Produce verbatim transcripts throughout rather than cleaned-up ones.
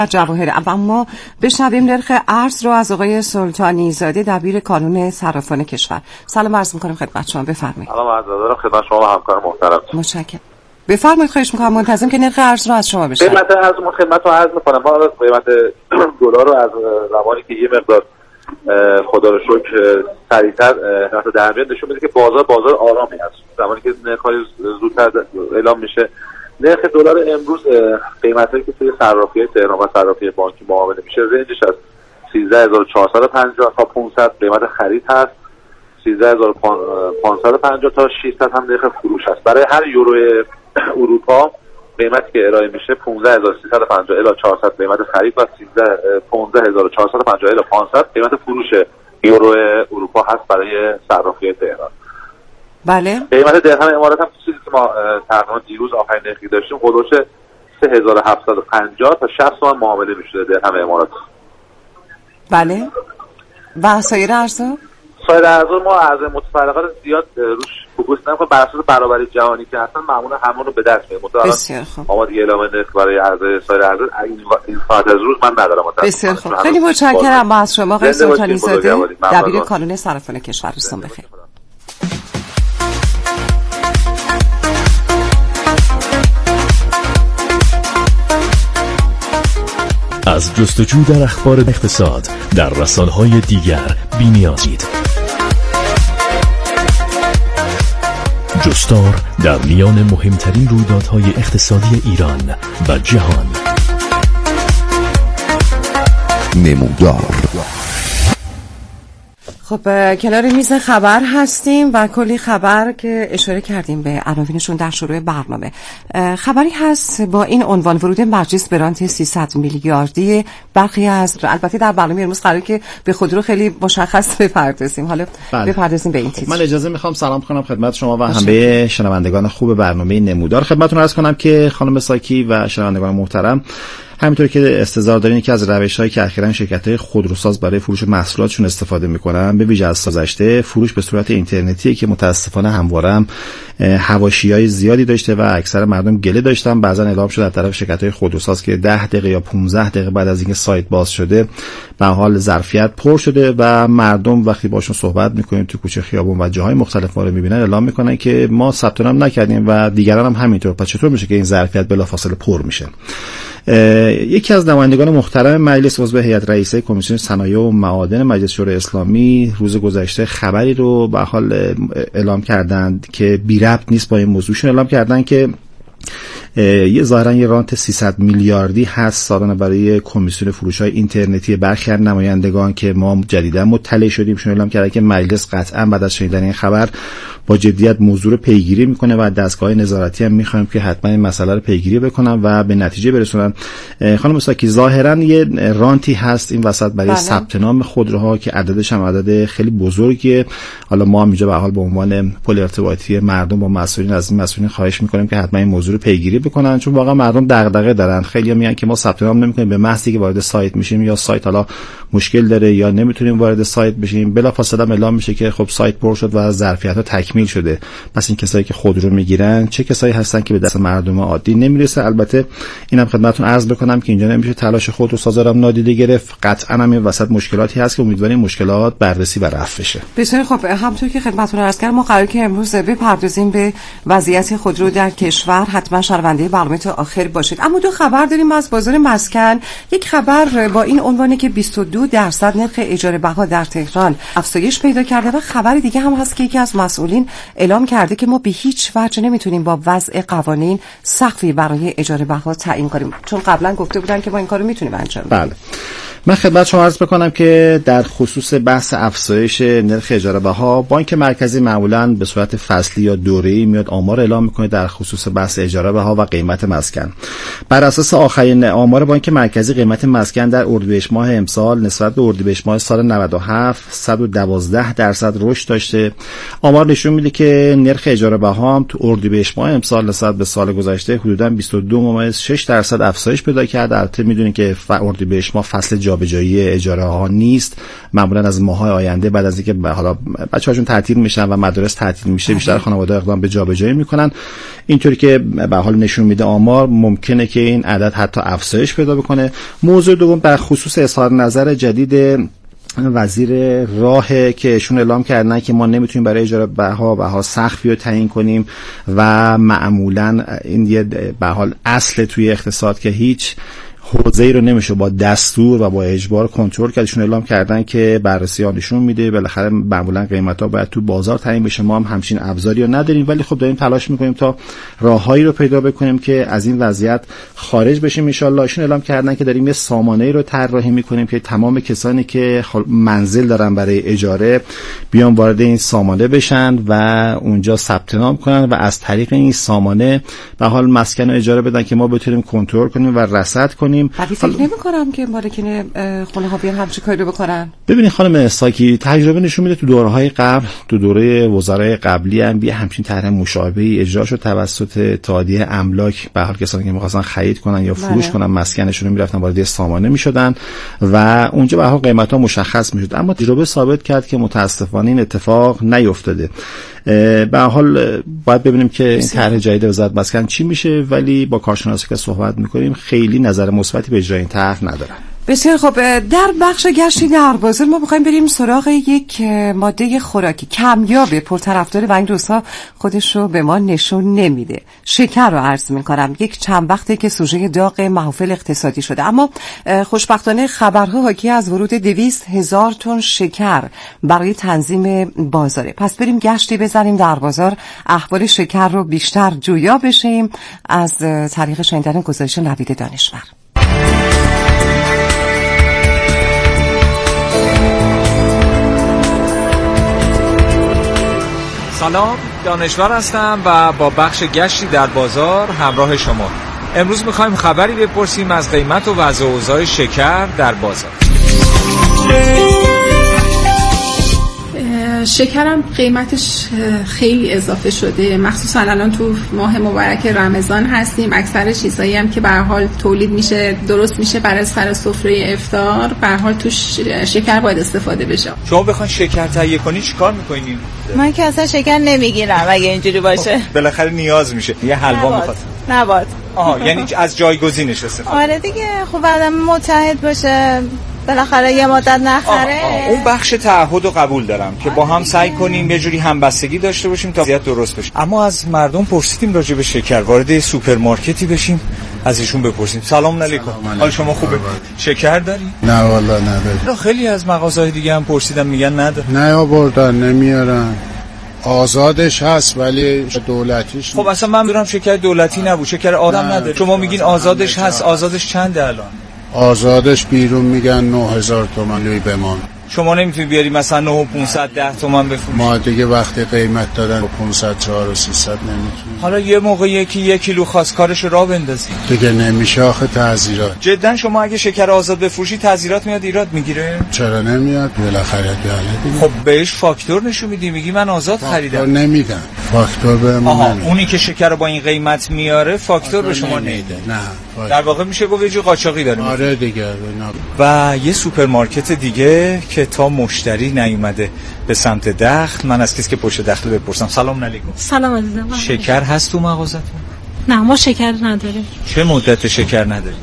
جواهر. اما بشنویم نرخ ارز رو از آقای سلطانی زاده دبیر کانون صرافان کشور. سلام عرض می‌کنم خدمت شما، بفرمایید. سلام عرض دارم خدمت شما و همکار محترم. متشکرم. بفرمایید، خواهش می‌کنم منتظم که نرخ ارز رو از شما بشنویم. قیمت ارز ما خدمت رو عرض می‌کنم. ما قیمت دلار رو از زمانی که یه مقدار خدا رو شکر سریعتر نرخ در میاد نشون میده که بازار بازار آرامی هست. زمانی که نرخ‌های زودتر اعلام میشه، نرخ دلار امروز قیمتایی که توی صرافی‌های تهران و صرافی بانکی معامله میشه رنجش از سیزده هزار و چهارصد و پنجاه تا پانصد قیمت خرید هست، سیزده هزار و پانصد و پنجاه تا ششصد هم نرخ فروش هست. برای هر یورو اروپا قیمتی که ارائه میشه پانزده هزار و سیصد و پنجاه الی چهارصد قیمت خرید و پانزده هزار و چهارصد و پنجاه الی پانصد قیمت فروش یورو اروپا هست برای صرافی تهران. بله. قیمت درهم امارات هم چیزی که ما تقریبا دیروز آخرین نرخی داشتیم حدود سه هزار و هفتصد و پنجاه تا شصت تومان معامله میشه درهم امارات. بله. و سایر ارزها؟ سایر ارزها ما ارز متفرقات زیاد روش فوکوس نمی‌کنیم، بر اساس برابری جهانی که هستن معمولا همون رو به دست میاریم. بسیار خوب. اما دیگه اعلام نرخ برای ارز سایر ارزها این ساعت از روز من ندارم. بسیار خوب. خیلی متشکرم از شما آقای سلطانی زاده دبیر کانون صرافان کشور. روزتون بخیر. از جستجو در اخبار اقتصاد در رسانه‌های دیگر بی‌نیازید. جستار در میان مهمترین رویدادهای اقتصادی ایران و جهان. نمودار. خب کنار میز خبر هستیم و کلی خبر که اشاره کردیم به عناوینشون در شروع برنامه. خبری هست با این عنوان: ورود مجلس به رانت سیصد میلیاردی برخی از، البته در برنامه امروز قراره که به خودرو خیلی مشخص بپردازیم. حالا بله. بپردازیم به این تیتر. من اجازه میخوام سلام کنم خدمت شما و همه شنوندگان خوب برنامه نمودار. خدمتتون عرض کنم که خانم ساکی و شنوندگان محترم، همینطور که استظهار دارین که از روش‌هایی که اخیراً شرکت‌های خودروساز برای فروش محصولاتشون استفاده می‌کنن، به ویژه از گذشته فروش به صورت اینترنتی که متأسفانه همواره هم حواشی‌های زیادی داشته و اکثر مردم گله داشتن، بعضاً اعلام شده از طرف شرکت‌های خودروساز که ده دقیقه یا پانزده دقیقه بعد از اینکه سایت باز شده به حال ظرفیت پر شده و مردم وقتی باشون صحبت می‌کنیم تو کوچه خیابون و جاهای مختلف ما رو می‌بینن اعلام می‌کنن که ما ثبت نام نکردیم و دیگران هم همینطور. پس چطور میشه که این ظرفیت بلافاصله پر میشه؟ یکی از نمایندگان محترم مجلس عضو هیئت رئیسه کمیسیون صنایع و معادن مجلس شورای اسلامی روز گذشته خبری رو به حال اعلام کردند که بی ربط نیست با این موضوعشون. اعلام کردند که یه ظاهرا یه رانت سیصد میلیاردی هست سالانه برای کمیسیون فروش‌های اینترنتی برخی از نمایندگان که ما جدیدا مطلع شدیم. شون اعلام کرده که مجلس قطعا بعد از شنیدن این خبر با جدیت موضوع رو پیگیری میکنه و دستگاه نظارتی هم میخوایم که حتما این مسئله رو پیگیری بکنن و به نتیجه برسونن. خانم ساکی، ظاهرا یه رانتی هست این وسط برای ثبت نام خودروها که عددش هم عدد خیلی بزرگیه. حالا ما هم اینجا به حال به عنوان پل ارتباطی مردم با مسئولین از این مسئولین خواهش میکنیم که حتما این موضوع رو پیگیری بکنن، چون واقعا مردم دغدغه دارن. خیلی‌ها میگن که ما ثبت نام نمی‌کنیم، به محضی که وارد سایت میشیم یا سایت حالا مشکل داره یا نمیتونیم وارد سایت بشیم، بلافاصله اعلام میشه که خب سایت پر شد و ظرفیت‌ها تکمیل شده. پس این کسایی که خودرو میگیرن چه کسایی هستن که به دست مردم عادی نمیرسه؟ البته اینم خدمتتون عرض بکنم که اینجا نمیشه تلاش خودروسازا رو نادیده گرفت. قطعاً هم این وسط مشکلاتی هست که امیدواریم مشکلات بررسی و رفع بشه. بسیار خب، همونطور که خدمتتون عرض کردم ما قراره که امروز بپردازیم به وضعیت خودرو در کشور. حتما شنونده برنامه تا آخر باشید. اما دو خبر داریم از بازار مسکن. یک خبر با این عنوانه که بیست و دو درصد نرخ اجاره بها در تهران افزایش پیدا کرده و خبر دیگه هم هست که یکی از مسئولین اعلام کرده که ما به هیچ وجه نمیتونیم با وضع قوانین سقفی برای اجاره بها تعیین کنیم، چون قبلا گفته بودن که ما این کارو میتونیم انجام بدیم. بله. من خدمت شما عرض بکنم که در خصوص بحث افزایش نرخ اجاره بها، بانک مرکزی معمولاً به صورت فصلی یا دوره‌ای میاد آمار اعلام میکنه در خصوص بحث اجاره بها و قیمت مسکن. بر اساس آخرین آمار بانک مرکزی، قیمت مسکن در اردیبهشت ماه امسال نسبت به اردیبهشت ماه سال نود و هفت صد و دوازده درصد رشد داشته. آمار نشون میده که نرخ اجاره بها هم تو اردیبهشت ماه امسال نسبت به سال گذشته حدوداً بیست و دو ممیز شش درصد افزایش پیدا کرده. البته میدونید که اردیبهشت ماه فصل جابجایی اجاره ها نیست. معمولا از ماه‌های آینده بعد از اینکه حالا بچه‌هاشون تعطیل میشن و مدارس تعطیل میشه بیشتر خانواده اقدام به جابجایی میکنن. اینطوری که به حال نشون میده آمار ممکنه که این عدد حتی افزایش پیدا بکنه. موضوع دوم در خصوص اظهار نظر جدید وزیر راه که ایشون اعلام کردن که ما نمیتونیم برای اجاره بها بها سقفی رو تعیین کنیم و معمولا این یه به حال اصل توی اقتصاد که هیچ حوزه‌ای رو نمیشه با دستور و با اجبار کنترل کرد. ایشون اعلام کردن که بررسی ها نشون میده بالاخره معمولا قیمت‌ها باید تو بازار تعیین بشه. ما هم همچین ابزاری رو نداریم ولی خب داریم تلاش میکنیم تا راههایی رو پیدا بکنیم که از این وضعیت خارج بشیم ان شاءالله. ایشون اعلام کردن که داریم یه سامانه‌ای رو طراحی میکنیم که تمام کسانی که منزل دارن برای اجاره بیان وارد این سامانه بشن و اونجا ثبت نام کنن و از طریق این سامانه به حال مسکن رو اجاره بدن که ما بتونیم کنترل کنیم و رصد کنیم. ولی فکر نمی کنم که مالکین خونه ها بیان همچین کاری رو بکنن. ببینید خانم ساکی، تجربه نشون میده تو دوره‌های قبل، تو دوره وزرای قبلی هم یه همچین طرح مشابهی اجرا شد توسط اتحادیه املاک. به هر کسانی که می‌خواستن خرید کنن یا فروش بله. کنن مسکنشون رو می‌رفتن وارد سامانه می‌شدن و اونجا به هر حال قیمت‌ها مشخص می‌شد. اما تجربه ثابت کرد که متأسفانه این اتفاق نیفتاده. به هر حال باید ببینیم که این طرح جدید وزارت مسکن چی میشه، ولی با کارشناسا که صحبت می‌کنیم خیلی نظر مثبتی به اجرای این طرح ندارن. بسیار خب، در بخش گشتی در بازار ما می‌خوایم بریم سراغ یک ماده خوراکی کمیاب پرطرفدار و این روزها خودش رو به ما نشون نمیده. شکر رو عرض می‌کنم. یک چند وقته که سوژه داغ محافل اقتصادی شده، اما خوشبختانه خبرها حاکی از ورود دویست هزار تن شکر برای تنظیم بازاره. پس بریم گشتی بزنیم در بازار، احوال شکر رو بیشتر جویا بشیم از طریق شنیدن گزارش نوید دانشور. سلام، دانشور هستم و با بخش گشتی در بازار همراه شما. امروز میخوایم خبری بپرسیم از قیمت و وضع و اوضاع شکر در بازار. شکرم قیمتش خیلی اضافه شده، مخصوصا الان تو ماه مبارک رمضان هستیم. اکثر چیزایی هم که به هر حال تولید میشه درست میشه برای سر سفره افطار، به هر حال توش شکر باید استفاده بشه. شما بخواید شکر تهیه کنی چیکار میکنین؟ من که اصلا شکر نمیگیرم اگه اینجوری باشه. بالاخره نیاز میشه. یه حلوا میخواد. نبات. آها، یعنی از جایگزینش استفاده. آره دیگه، خب بعدم متحد باشه بالاخره یه مدت نخره. آه آه. اون بخش تعهد رو قبول دارم که با هم سعی کنیم یه جوری همبستگی داشته باشیم تا وضعیت درست بشه. اما از مردم پرسیدیم راجع به شکر، وارد سوپرمارکتی بشیم از ایشون بپرسیم. سلام علیکم. حال شما خوبه؟ شکر داری؟ نه والا نداری. خیلی از مغازه‌های دیگه هم پرسیدم میگن نداره. نه آوردن، نمیارن. آزادش هست ولی دولتیش. خب اصلا من می‌دونم شکر دولتی نبود، شکر آدم نداره. شما میگین آزادش هست، آزادش چنده الان؟ آزادش بیرون میگن نه هزار تومان لوی بمان. شما نمیتونی بیاری مثلا نه و پانصد ده تومان بفروشی؟ ما دیگه وقتی قیمت دادن پانصد چهار و سیصد نمیتونیم. حالا یه موقع یکی یک کیلو خواست کارش را بندازی دیگه نمیشه آخه تعزیرات. جدا شما اگه شکر آزاد بفروشی تعزیرات میاد ایراد میگیره؟ چرا نمیاد؟ بالاخره دیگه. خب بهش فاکتور نشون میدی، میگی من آزاد خریدم. فاکتور نمیدن. فاکتور به ما نمیدن. اونی که شکر رو با این قیمت میاره فاکتور به شما نمیده. نه. در واقع میشه گفت یه جو قاچاقی داریم. آره دیگه. و یه سوپرمارکت دیگه که تا مشتری نیومده به سمت دخل، من از کسی که پشت دخل بپرسم. سلام علیکم. سلام عزیزم. شکر هست تو مغازتون؟ نه ما شکر نداریم. چه مدت شکر نداریم؟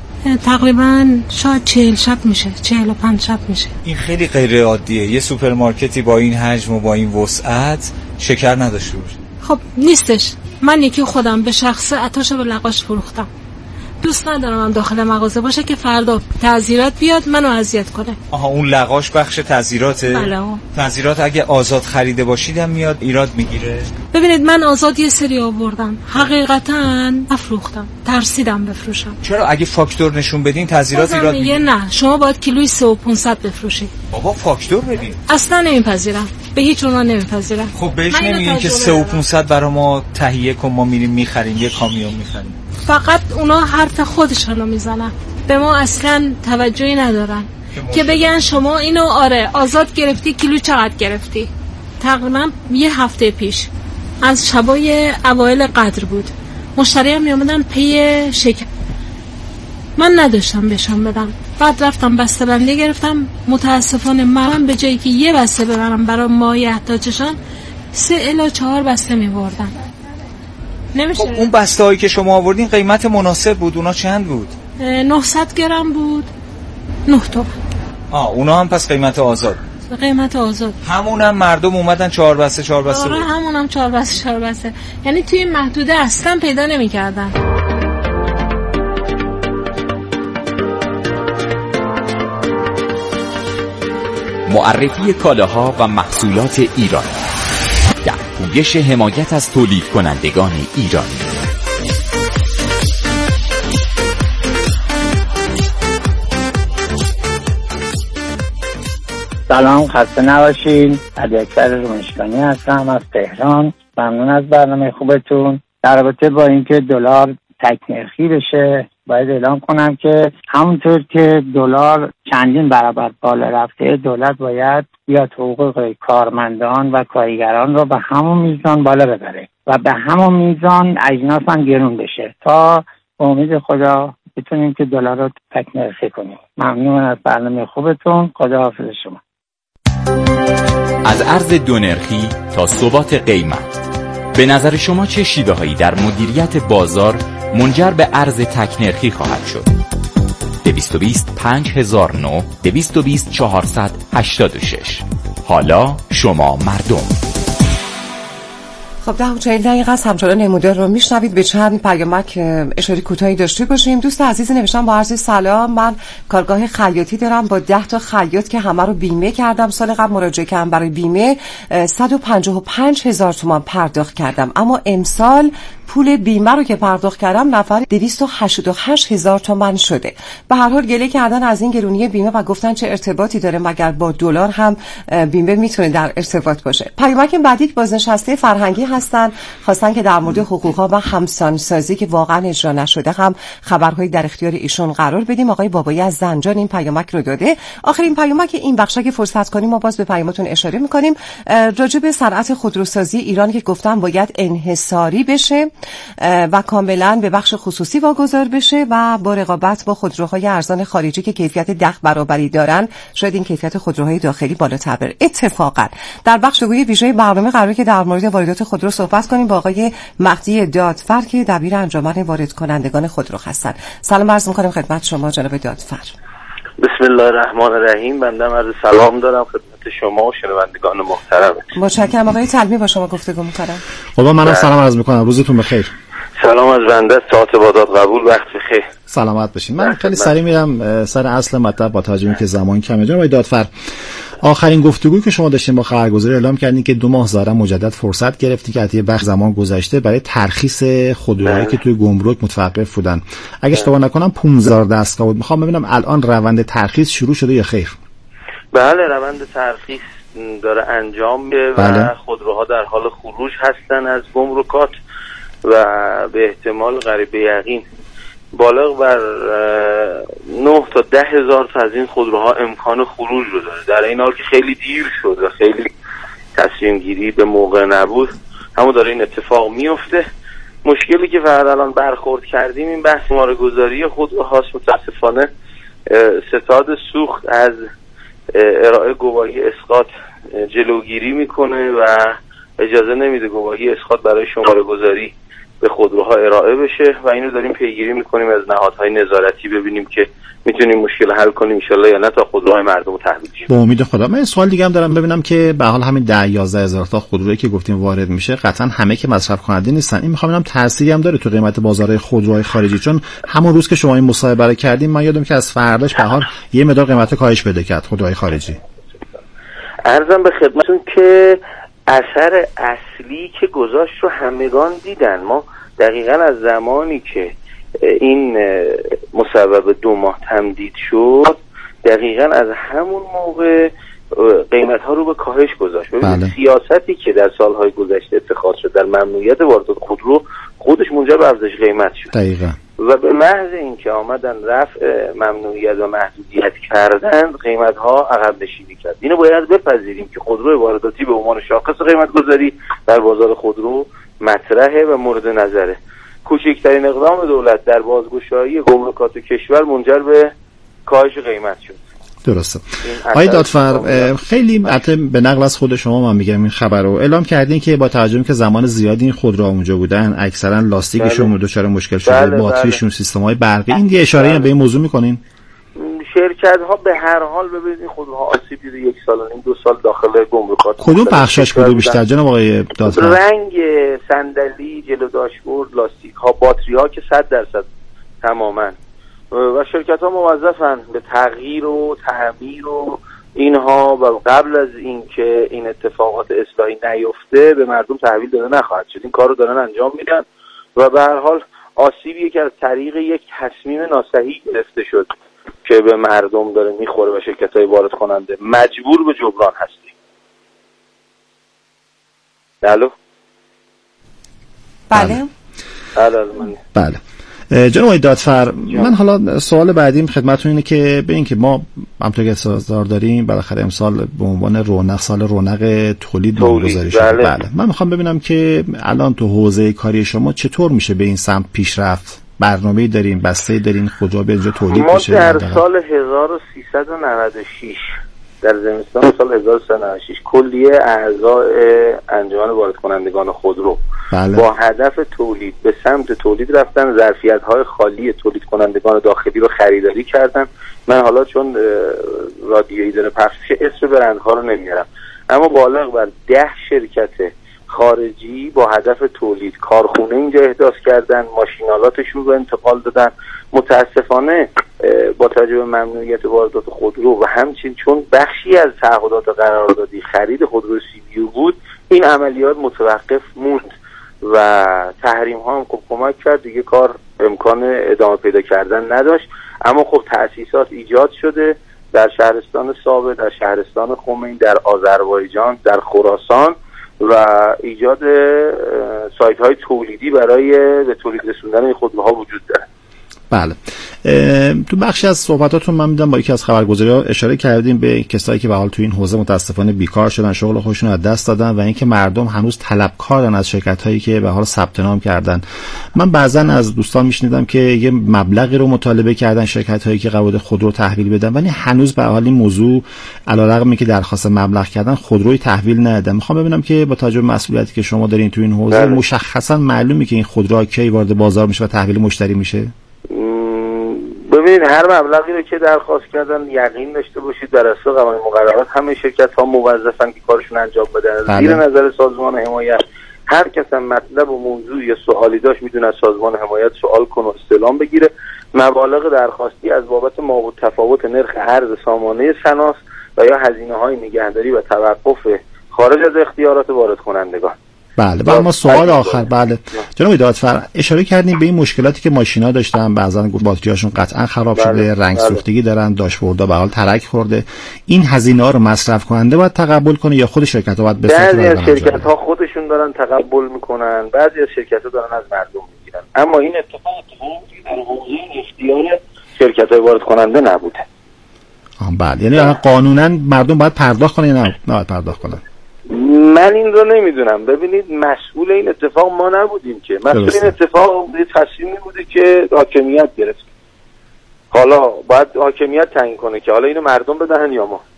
تقریبا شاید چهل شب میشه، چهل و پنج شب میشه. این خیلی غیر عادیه، یه سوپرمارکتی با این حجم و با این وسعت شکر نداشته باشه. خب نیستش. من یکی خودم به شخص عطاشو به لقاش فروختم. دوست ندارم هم داخل مغازه باشه که فردا تعزیرات بیاد منو اذیت کنه. آها، اون لقاش بخش تعزیراته؟ بله. تعزیرات اگه آزاد خریده باشیدم میاد ایراد میگیره؟ ببینید من آزاد یه سری آوردم، حقیقتا افروختم، ترسیدم بفروشم. چرا؟ اگه فاکتور نشون بدین تعزیرات ایراد میگیره؟ نه، شما باید کیلوی سه و پانصد بفروشید. بابا فاکتور بدین. اصلا نمیپذیرم، به هیچ عنوان نمیپذیرم. خب بهش نمیگین که سه و پانصد برای ما تهیه کن، ما میریم میخریم، یه کامیون میخریم. فقط اونا حرف خودشونو میزنن، به ما اصلا توجهی ندارن که بگن شما اینو آره آزاد گرفتی، کیلو چقدر گرفتی. تقریبا یه هفته پیش از شبای اوایل قدر بود، مشتری هم میامدن پی شکر. من نداشتم بهشون بدم. بعد رفتم بسته بندی گرفتم. متاسفانه من به جایی که یه بسته ببرم برای ماهی احتیاجشان سه الی چهار بسته می‌بردم. نمیشه. خب اون بسته هایی که شما آوردین قیمت مناسب بود، اونا چند بود؟ نهصد گرم بود، نه تومن. آه اونا هم پس قیمت آزاد؟ قیمت آزاد. همون هم مردم اومدن چهار بسته چهار بسته آره بود؟ همون هم چهار بسته چهار بسته. یعنی توی محدوده اصلا پیدا نمی کردن. معرفی کالاها و محصولات ایرانی در پویش حمایت از تولید کنندگان ایرانی. سلام، خسته نباشین. علی اکبر رومشکانی هستم از تهران. ممنون از برنامه خوبتون. در رابطه با اینکه دلار تک نرخی بشه باید اعلام کنم که همونطور که دلار چندین برابر بالا رفته، دولت باید بیاد حقوق کارمندان و کارگران رو به همون میزان بالا ببره و به همون میزان اجناس هم گرون بشه تا به امید خدا بتونیم که دلار رو تک نرخی کنیم. ممنون از برنامه خوبتون. خدا حافظ شما. از ارز دو نرخی تا ثبات قیمت، به نظر شما چه شیوه‌هایی در مدیریت بازار منجر به ارز تک نرخی خواهد شد؟ دویست و بیست پنج هزار و نه، دویست و بیست چهارصد هشتاد و شش. حالا شما مردم. خب ده و چهل دقیقه است همچنان نمودار رو میشنوید. به چند پیامک اشاره کوتاهی داشته باشیم. دوست عزیزی نوشتم با عرض سلام، من کارگاه خیاطی دارم با ده تا خیاط که همه رو بیمه کردم. سال قبل مراجعه کردم برای بیمه، صد و پنجاه و پنج هزار تومان پرداخت کردم، اما امسال پول بیمه رو که پرداخت کردم نفر دویست و هشتاد و هشت هزار تومان شده. به هر حال گله کردن از این گرونی بیمه و گفتن چه ارتباطی داره مگر با دلار هم بیمه میتونه در ارتباط باشه. پیامک بعدی بازنشسته فرهنگی هستن، خواستن که در مورد حقوق‌ها و همسانسازی که واقعا اجرا نشده هم خبرهایی در اختیار ایشون قرار بدیم. آقای بابایی از زنجان این پیامک رو داده. آخرین پیامک این بخش که فرصت کنیم ما باز به پیامتون اشاره می‌کنیم راجع به صنعت خودروسازی ایران که گفتم باید انحصاری بشه و کاملا به بخش خصوصی واگذار بشه و با رقابت با خودروهای ارزان خارجی که کیفیت ده برابری دارن شاید این کیفیت خودروهای داخلی بالاتر بره. اتفاقا در بخش گوی ویژه برنامه قراره که در مورد واردات خودرو صحبت کنیم با آقای مهدی دادفر که دبیر انجمن وارد کنندگان خودرو هستن. سلام عرض می‌کنم خدمت شما جناب دادفر. بسم الله الرحمن الرحیم. بنده عرض سلام دارم خدمت شما و شنوندگان محترم. متشکرم. آقای طلبی با شما گفتگو می‌کنم. خب منم سلام عرض می‌کنم. روزتون بخیر. سلام از بنده، ساعت بادات قبول، وقت بخیر. سلامت باشین. من خیلی سریع میرم سر اصل مطلب با توجه به اینکه زمان کمه. جناب دادفر، آخرین گفتگویی که شما داشتین با خبرگزاری اعلام کردین که دو ماه ظاهرا مجدد فرصت گرفتی که از یه بخش زمان گذشته برای ترخیص خودروهایی که توی گمرک متوقف بودن. اگه اشتباه نکنم پانزده دستگاه بود. میخوام ببینم الان روند ترخیص شروع شده یا خیر؟ بله، روند ترخیص داره انجام میشه بله. و خودروها در حال خروج هستن از گمرکات و به احتمال قریب یقین بالغ بر نه تا ده هزار تا از این خودروها امکان خروج رو داره. در این حال که خیلی دیر شد و خیلی تصمیم گیری به موقع نبود، همون داره این اتفاق میفته. مشکلی که فقط الان برخورد کردیم این بحث مارگذاری خودروهاست. متاسفانه ستاد سوخت از ارائه گواهی اسقاط جلوگیری میکنه و اجازه نمیده گواهی اسقاط برای شماره گذاری به خودروها ارائه بشه و اینو داریم پیگیری میکنیم از نهادهای نظارتی ببینیم که میتونیم مشکل حل کنیم ان شاءالله یا نه تا خودروهای مردم رو تحویل بدیم. با امید خدا. من سوال دیگه هم دارم، ببینم که به حال همین ده یازده هزار تا خودرویی که گفتیم وارد میشه قطعا همه که مصرف کننده نیستن. این میخوام ببینم تأثیری هم داره تو قیمت بازار خودروهای خارجی، چون همون روز که شما این مصاحبه رو کردیم من یادم که از فرداش به حال یه مقدار قیمت کاهش پیدا کرد خودروهای خارجی. عرضم به خدمتتون که اثر اصلی که گذاشت رو همگان دیدن. ما دقیقاً از زمانی که این مسبب دو ماه تمدید شد دقیقاً از همون موقع قیمت ها رو به کاهش گذاشت. ببینید بله. سیاستی که در سالهای گذشته اتخاذ شد در ممنوعیت واردات خودرو خودش منجر به افزایش قیمت شد. دقیقاً. و به محض اینکه آمدن رفع ممنوعیت و محدودیت کردن قیمت ها عقب نشینی کرد. اینو باید بپذیریم که خودرو وارداتی به عنوان شاخص قیمت گذاری در بازار خودرو مطرحه و مورد نظره. کوچکترین اقدام دولت در بازگشایی گمرکات کشور منجر به کاهش قیمت شد. درسته. آقای دادفر، خیلی البته به نقل از خود شما من میگم این خبر رو اعلام کردین که با توجه که زمان زیادی این خودرو اونجا بودن اکثرا لاستیکشون دچار مشکل شده، بله باتریشون، بله. سیستم‌های برقی، این یه اشاره هم به این موضوع میکنین؟ شرکت ها به هر حال ببینید این خودروها آسیب دیده، یک سال و نیم دو سال داخل گمرکات. کدوم بخشش بوده بیشتر جناب آقای دادفر؟ رنگ صندلی، جلو داشبورد، لاستیک ها، باتری ها که صد درصد تماما. و شرکت ها موظفن به تغییر و تعمیر و اینها و قبل از اینکه این اتفاقات اصلاحی نیفته به مردم تحویل داده نخواهد شد. این کار رو دارن انجام میدن و به هر حال آسیبی که از طریق یک تصمیم ناصحیح گرفته شد که به مردم داره میخوره و شرکت‌های وارد کننده مجبور به جبران هستیم. الو؟ بله. بله. بله. جناب آقای دادفر، من حالا سوال بعدیم خدمتتون اینه که ببین که ما همونطور که انتظار داریم بالاخره امسال به عنوان رونق سال رونق تولید نامگذاری شده. بله. بله. من میخوام ببینم که الان تو حوزه کاری شما چطور میشه به این سمت پیشرفت؟ برنامه‌ای دارین، بسته‌ای دارین خودرو به اینجا تولید بشه؟ ما در سال هزار و سیصد و نود و شش در زمستان سال هزار و سیصد و نود و شش کلیه اعضای انجمن وارد کنندگان خودرو بله. با هدف تولید به سمت تولید رفتن، ظرفیت‌های خالی تولید کنندگان داخلی رو خریداری کردن. من حالا چون رادیویی داره پخش میشه اسم برندها رو نمیارم، اما بالغ بر ده شرکت خارجی با هدف تولید کارخونه اینجا احداث کردن، ماشینالاتشون رو انتقال دادن. متاسفانه با توجه به ممنوعیت واردات خودرو و همچنین چون بخشی از تعهدات قراردادی خرید خودرو سی بی یو بود، این عملیات متوقف موند و تحریم ها هم خوب کمک کرد، دیگه کار امکان ادامه پیدا کردن نداشت. اما خب تأسیسات ایجاد شده در شهرستان ساوه، در شهرستان خمین، در آذربایجان، در خراسان و ایجاد سایت های تولیدی برای به تولید رسوندن این خودروها وجود داره. بله. تو بخشی از صحبتاتون من میدم با یکی از خبرگزاری‌ها اشاره کردیم به کسایی که به حال تو این حوزه متاسفانه بیکار شدن، شغل خودشون رو از دست دادن و اینکه مردم هنوز طلبکارن از شرکت‌هایی که به حال ثبت نام کردن. من بعضن از دوستان میشنیدم که یه مبلغی رو مطالبه کردن شرکت‌هایی که قرارداد خودرو تحویل بدن، ولی هنوز به حال این موضوع علیرغم اینکه درخواست مبلغ کردن خودروی تحویل ندادن. میخوام ببینم که با توجه به مسئولیتی که شما دارین تو این حوزه مشخصا معلومه که این خودروها کی وارد بازار میشه و تحویل مشتری میشه؟ ببینید هر مبلغی رو که درخواست کردن یقین داشته باشید در اساس قوانین مقررات همه شرکت ها موظفن که کارشون انجام بدن. زیر نظر سازمان حمایت هر کس هم مطلب و موضوع یا سوالی داشت میتونه از سازمان حمایت سوال کنه و استعلام بگیره. مبالغ درخواستی از بابت مابعد تفاوت نرخ ارز سامانه شناس و یا هزینه های نگهداری و توقف خارج از اختیارات وارد کنندگان. بله. و اما سوال آخر، بله جناب دادفر اشاره کردیم به این مشکلاتی که ماشینا داشتن، بعضا باتریاشون قطعا خراب بله. شده، رنگ بله. سوختگی دارن، داشبوردها به حال ترک خورده. این هزینه ها رو مصرف کننده باید تقبل کنه یا خود شرکت ها باید بسازن؟ بعضی از شرکت ها خودشون دارن تقبل میکنن، بعضی از شرکت ها دارن از مردم میگیرن. اما این اتفاق اتفاقی در حوزه اختیار شرکت های وارد کننده نبوده. آها بله. یعنی قانونا مردم باید پرداخت کنن یا نه باید پرداخت کنن؟ من این رو نمیدونم. ببینید مسئول این اتفاق ما نبودیم که مسئول این اتفاق یه تصمیمی بوده که حاکمیت گرفت. حالا باید حاکمیت تعیین کنه که حالا اینو مردم بدهن یا ما.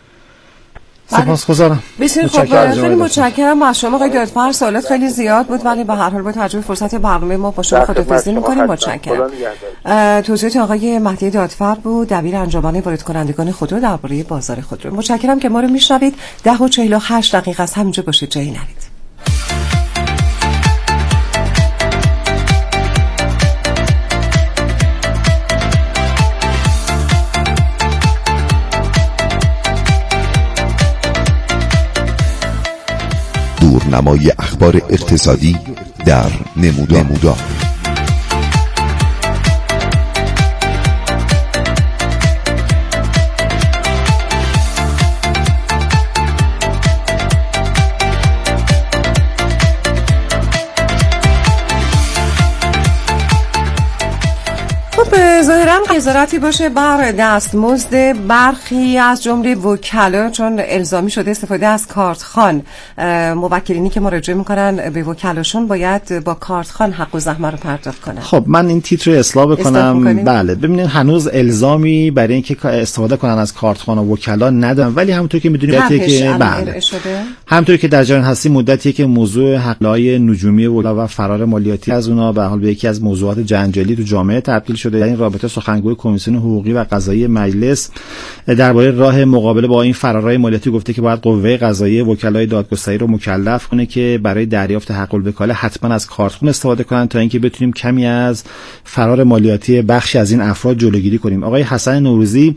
سپاسگزارم. بسیار خوب، خیلی متشکرم از شما آقای دادفر. سوالات خیلی زیاد بود ولی به هر حال با توجه به فرصت برنامه ما با شما خداحافظی می‌کنیم. متشکرم. توضیحات آقای مهدی دادفر بود، دبیر انجمن وارد کنندگان خودرو درباره بازار خودرو. متشکرم که ما رو میشنوید. ده و چهل و هشت دقیقه است، همینجا باشید، جایی نرید. دورنمای اخبار اقتصادی در نمودار. نمودار. خب ظاهرا امیدوارم قضاوتی باشه بر دستمزد برخی از جمله وکلا، چون الزامی شده استفاده از کارتخوان. موکلینی که مراجعه میکنن به وکلاشون باید با کارتخوان حق و زحمه رو پرداخت کنن. خب من این تیتر رو اصلاح بکنم. بله ببینید هنوز الزامی برای اینکه استفاده کنن از کارتخوان و وکلا ندارن، ولی همونطور که میدونید که بله همونطور که در جریان هستی مدتی که موضوع حقهای نجومی وکلا و فرار مالیاتی از اونها به حال به یکی از موضوعات جنجالی تو جامعه تبدیل شده. در این رابطه سخنگوی کمیسیون حقوقی و قضایی مجلس درباره راه مقابله با این فرارهای مالیاتی گفته که باید قوه قضاییه وکلای دادگستری رو مکلف کنه که برای دریافت حق الوکاله حتما از کارتخوان استفاده کنن تا اینکه بتونیم کمی از فرار مالیاتی بخشی از این افراد جلوگیری کنیم. آقای حسن نوروزی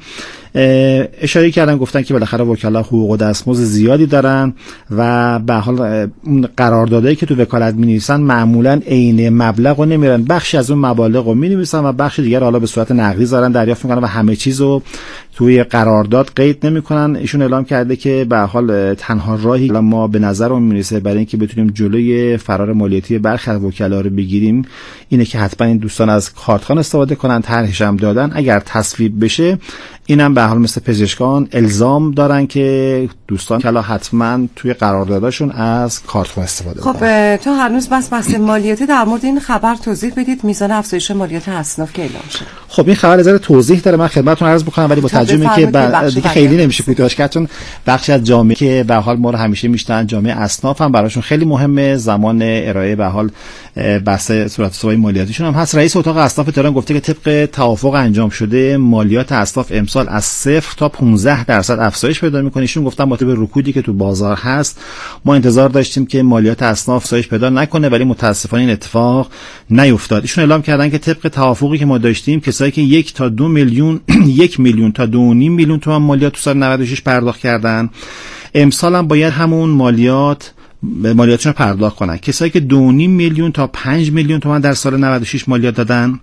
اشاره کردن، گفتن که بالاخره وکلا حقوق و دستمزد زیادی دارن و به حال اون قراردادایی که تو وکالت می‌نویسن معمولاً عین مبلغ رو نمیرن، بخشی از اون مبالغ رو می‌نویسن و بخش دیگر حالا به صورت نقدی دارن دریافت می‌کنن و همه چیزو توی قرارداد قید نمی‌کنن. ایشون اعلام کرده که به حال تنها راهی که ما به نظرمون میرسه برای اینکه بتونیم جلوی فرار مالیاتی برخی از وکلا رو بگیریم اینه که حتما این دوستان از کارتخوان استفاده کنن. طرحش هم دادن اگر تصویب بشه اینم به حال مثل پزشکان الزام دارن که دوستان کلا حتما توی قراردادشون از کارتخوان استفاده کنن. خب تو هنوز بس بحث مالیاتی در مورد این خبر توضیح بدید، میزان افزایش مالیات اصناف که اعلام شد. خب این خبر ذره توضیح داره، من خدمتتون عرض بکنم ولی با ترجمه که ب... دیگه خیلی نمیشه کوتاهش کرد، چون بخشی از جامعه که به حال ما رو همیشه میشنن جامعه اصناف هم براشون خیلی مهمه، زمان ارائه به حال بحث صورت حسابای مالیاتیشون هم هست. رئیس اتاق اصناف تهران گفته که طبق توافق انجام شده مالیات اصناف امسال از صفر تا پانزده درصد افزایش پیدا می‌کنه. ایشون گفتن با توجه به رکودی که تو بازار هست ما انتظار داشتیم که مالیات اصناف افزایش پیدا نکنه ولی متاسفانه این اتفاق نیفتاد. ایشون اعلام کردن که طبق توافقی که ما داشتیم کسایی که یک تا دو میلیون یک میلیون تا دو و نیم میلیون تومان مالیات تو سال نود و شش پرداخت کردن امسال هم باید همون مالیات به مالیاتشون پرداخت کنن. کسایی که دو و نیم میلیون تا پنج میلیون تومان در سال نود و شش مالیات دادن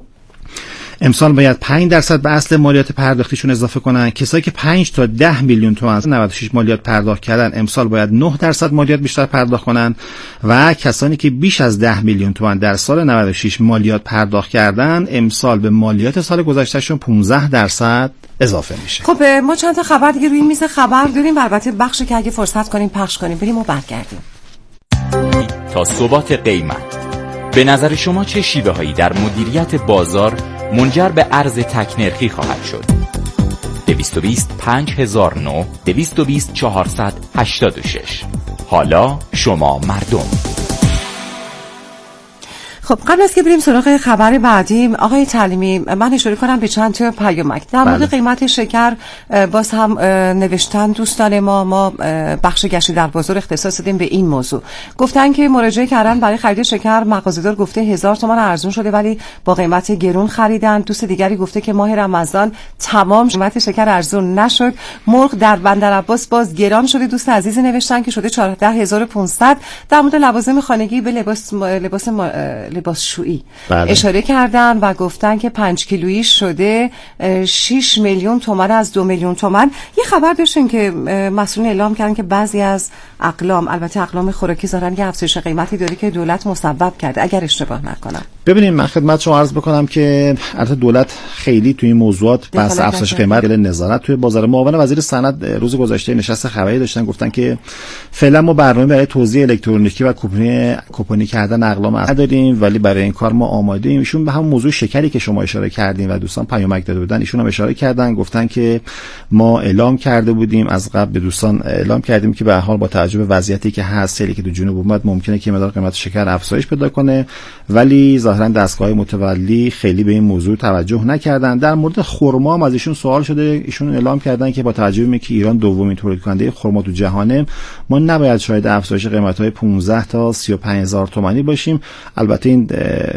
امسال باید پنج درصد به اصل مالیات پرداختیشون اضافه کنن. کسایی که پنج تا ده میلیون تومان از نود و شش مالیات پرداخت کردن امسال باید نه درصد مالیات بیشتر پرداخت کنن و کسانی که بیش از ده میلیون تومان در سال نود و شش مالیات پرداخت کردن امسال به مالیات سال گذشتهشون پانزده درصد اضافه میشه. خب ما چند تا خبر دیگه روی میز خبر داریم و البته بخشی که اگه فرصت کنیم پخش کنیم بریم و برگردیم. تا ثبات قیمت به نظر شما چه شیوه‌هایی در مدیریت بازار منجر به ارز تکنرخی خواهد شد؟ دویست و بیست پنج هزار و نه دویست و بیست چهارصد و هشتاد و شش. حالا شما مردم. خب قبل از که بریم سراغ خبر بعدی آقای تعلیمی، من اشاره کنم به چند تا پیامک در مورد بله. قیمت شکر باز هم نوشتن دوستان ما ما بخش گشتی در بازار اختصاص دادیم به این موضوع. گفتن که مراجعه کردن برای خرید شکر، مغازه‌دار گفته هزار تومان ارزون شده ولی با قیمت گرون خریدن. دوست دیگری گفته که ماه رمضان تمام قیمت شکر ارزون نشد. مرغ در بندر عباس باز گران شده. دوست عزیزی نوشتن که شده چهارده هزار و پانصد. در مورد لوازم خانگی به لباس لباس لباسشویی بله. اشاره کردن و گفتن که پنج کیلویی شده شش میلیون تومان از دو میلیون تومان. یه خبر داشتیم که مسئولین اعلام کردن که بعضی از اقلام، البته اقلام خوراکی زارن که افزایش قیمتی داره که دولت مسبب کرده اگر اشتباه نکنم. ببینید من خدمت شما عرض بکنم که البته دولت خیلی توی این موضوعات بحث افزایش قیمت دل نظارت توی بازار. معاون وزیر صنعت روز گذشته نشست خبری داشتن، گفتن که فعلا ما برنامه برای توزیع الکترونیکی و کوپنی کوپنی کردن اقلام نداریم ولی برای این کار ما آماده ایم. ایشون به هم موضوع شکری که شما اشاره کردین و دوستان پیامک داده بودن ایشون هم اشاره کردن، گفتن که ما اعلام کرده بودیم از قبل به دوستان اعلام کردیم که به هر حال با توجه به وضعیتی که هست سیلی که تو جنوب اومد ممکنه که مقدار قیمت شکر افزایش پیدا کنه ولی ظاهرا دستگاه متولی خیلی به این موضوع توجه نکردن. در مورد خرما هم از ایشون سوال شده، ایشون اعلام کردن که با توجه به اینکه ایران دومین تولید کننده خرما تو جهانه ما نباید شاهد افزایش قیمت‌های پانزده تا سی و پنج هزار تومانی باشیم. البته این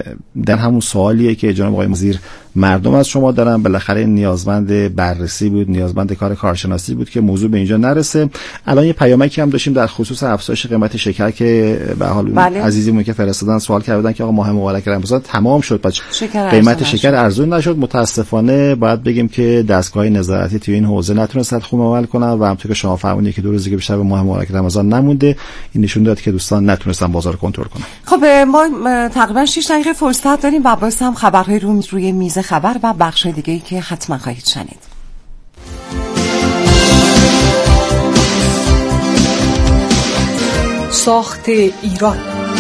در همون سوالیه که جناب آقای وزیر مردم از شما دارن، بالاخره نیازمند بررسی بود، نیازمند کار کارشناسی بود که موضوع به اینجا نرسه. الان یه پیامکی هم داشتیم در خصوص افزایش قیمت شکر که به حال بله. عزیزیمون که فرستادن سوال کردن که آقا ماه مبارک رمضان تمام شد بعد شکر قیمت شکر ارزون نشد. متاسفانه باید بگیم که دستگاه نظارتی توی این حوزه نتونست خوب عمل کنه و همونطور که شما فرمودید که دو روزی که بیشتر به ماه مبارک رمضان نمونده این نشون داد که دوستان نتونستن بازار کنترل کنن. خب ما تقریبا شش دقیقه فرصت داریم و باز هم خبرهای رو روی میز خبر و بخش دیگه‌ای که حتما خواهید شنید. ساخت ایران.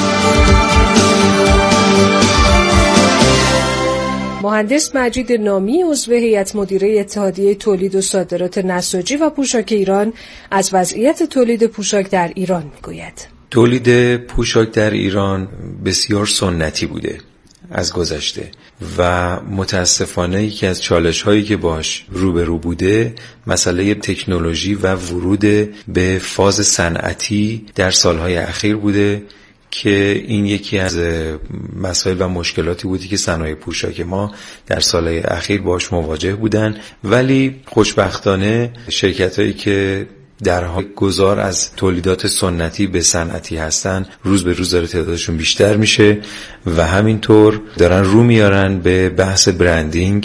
مهندس مجید نامی عضو هیئت مدیره اتحادیه تولید و صادرات نساجی و پوشاک ایران از وضعیت تولید پوشاک در ایران میگوید. تولید پوشاک در ایران بسیار سنتی بوده از گذشته و متاسفانه یکی از چالش هایی که باش روبرو بوده مسئله تکنولوژی و ورود به فاز صنعتی در سالهای اخیر بوده که این یکی از مسائل و مشکلاتی بودی که صنایع پوشاک ما در سالهای اخیر باش مواجه بودن، ولی خوشبختانه شرکت‌هایی که در حال گذار از تولیدات سنتی به صنعتی هستن روز به روز داره تعدادشون بیشتر میشه و همینطور دارن رو میارن به بحث برندینگ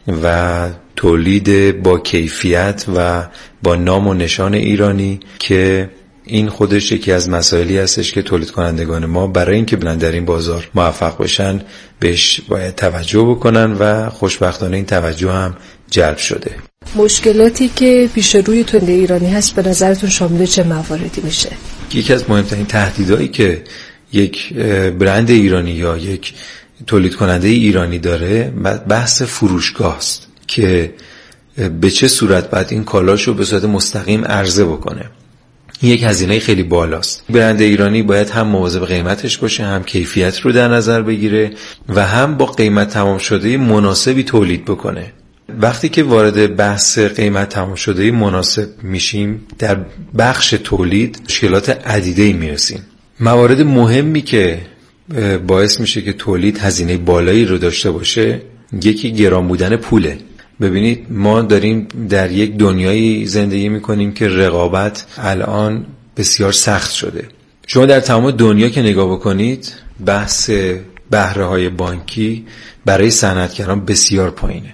و تولید با کیفیت و با نام و نشان ایرانی که این خودش یکی از مسائلی هستش که تولید کنندگان ما برای اینکه بلند در این بازار موفق بشن بهش باید توجه بکنن و خوشبختانه این توجه هم جلب شده. مشکلاتی که پیش روی تولید ایرانی هست به نظرتون شامل چه مواردی میشه؟ یکی از مهمترین تهدیدایی که یک برند ایرانی یا یک تولید کننده ایرانی داره بحث فروشگاه است که به چه صورت باید این کالاشو به صورت مستقیم عرضه بکنه. این یک هزینه خیلی بالاست. برند ایرانی باید هم مواظب قیمتش باشه، هم کیفیت رو در نظر بگیره و هم با قیمت تمام شده مناسبی تولید بکنه. وقتی که وارد بحث قیمت تمام شده مناسب میشیم در بخش تولید مشکلات عدیده‌ای میرسیم. موارد مهمی که باعث میشه که تولید هزینه بالایی رو داشته باشه یکی گران بودن پوله. ببینید ما داریم در یک دنیایی زندگی میکنیم که رقابت الان بسیار سخت شده. شما در تمام دنیا که نگاه بکنید بحث بهره‌های بانکی برای صنعتگران بسیار پایینه،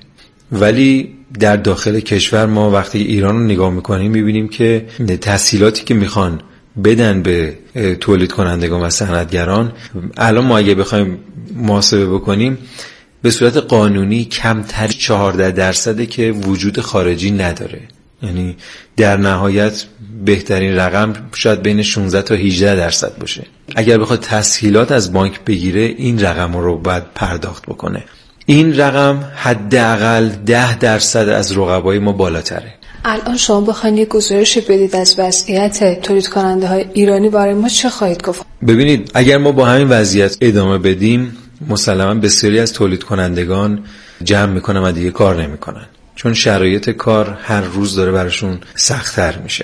ولی در داخل کشور ما وقتی ایران رو نگاه میکنیم میبینیم که تسهیلاتی که میخوان بدن به تولید کنندگان و صنعتگران الان ما اگه بخوایم محاسبه بکنیم به صورت قانونی کمتر چهارده درصده که وجود خارجی نداره. یعنی در نهایت بهترین رقم شاید بین شانزده تا هجده درصد باشه. اگر بخواد تسهیلات از بانک بگیره این رقم رو باید پرداخت بکنه. این رقم حداقل ده درصد از رقبای ما بالاتره. الان شما بخواید یک گزارش بدید از وضعیت تولید کننده های ایرانی برای ما چه خواهید گفت؟ ببینید اگر ما با همین وضعیت ادامه بدیم مسلماً بسیاری از تولید کنندگان جمع میکنن و دیگه کار نمیکنن، چون شرایط کار هر روز داره براشون سخت‌تر میشه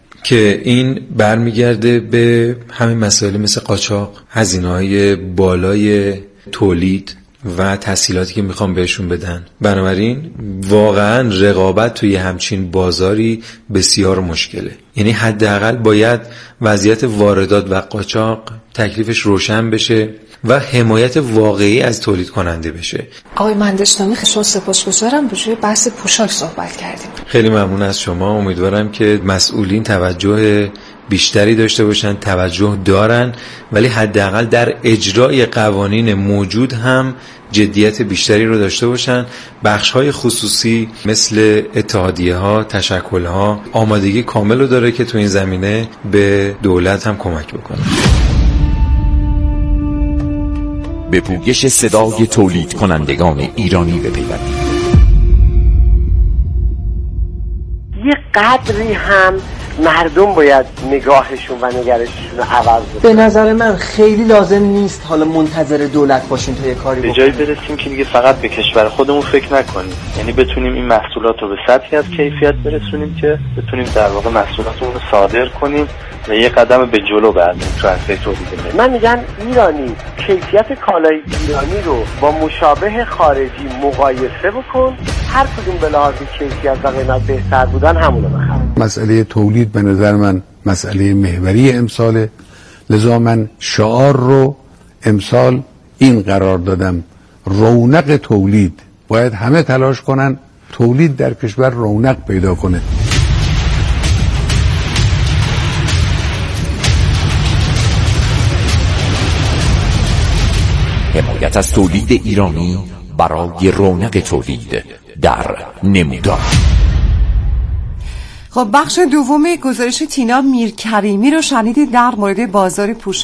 که این برمیگرده به همین مسائل مثل قاچاق، هزینه‌های بالای تولید و تسهیلاتی که میخوام بهشون بدن. بنابراین واقعا رقابت توی همچین بازاری بسیار مشکله. یعنی حداقل باید وضعیت واردات و قاچاق تکلیفش روشن بشه و حمایت واقعی از تولید کننده بشه. آقای مهندس نامی خیلی سپاسگزارم. راجع به بحث پوشاک صحبت کردیم. خیلی ممنون از شما. امیدوارم که مسئولین توجه بیشتری داشته باشن، توجه دارن، ولی حداقل در اجرای قوانین موجود هم جدیت بیشتری رو داشته باشن. بخش‌های خصوصی مثل اتحادیه‌ها، تشکل‌ها آمادگی کامل رو داره که تو این زمینه به دولت هم کمک بکنه. به پویش صدای تولید کنندگان ایرانی بپیوندید. یه قدری هم مردم باید نگاهشون و نگرششون رو عوض بکنن. به نظر من خیلی لازم نیست حالا منتظر دولت باشیم تا یه کاری بکنیم. به جایی برسیم که دیگه فقط به کشور خودمون فکر نکنیم، یعنی بتونیم این محصولات رو به سطحی از کیفیت برسونیم که بتونیم در واقع محصولاتمون رو صادر کنیم و یه قدم به جلو برداریم تو عرصه تولید. من میگم ایرانی کیفیت کالای ایرانی رو با مشابه خارجی مقایسه بکن، هر کدوم به لحاظ کیفیت و قیمت بهتر بودن همون رو بخر. مسئله تولید به نظر من مسئله محوری امساله، لذا من شعار رو امسال این قرار دادم: رونق تولید. باید همه تلاش کنن تولید در کشور رونق پیدا کنه. حمایت از تولید ایرانی برای رونق تولید در نمودار. خب بخش دوم گزارش تینا میرکریمی رو شنیدید در مورد بازار پوشاک